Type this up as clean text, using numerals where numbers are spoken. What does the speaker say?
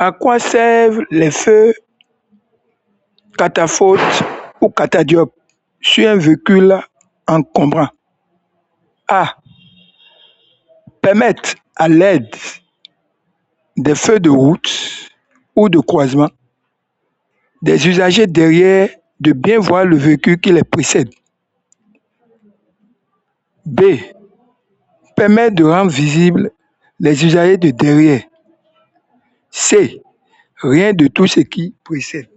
À quoi servent les feux catapultes ou catadioptres sur un véhicule encombrant? A. Permettre, à l'aide des feux de route ou de croisement, des usagers derrière de bien voir le véhicule qui les précède. B. Permettre de rendre visibles les usagers de derrière. C. Rien de tout ce qui précède.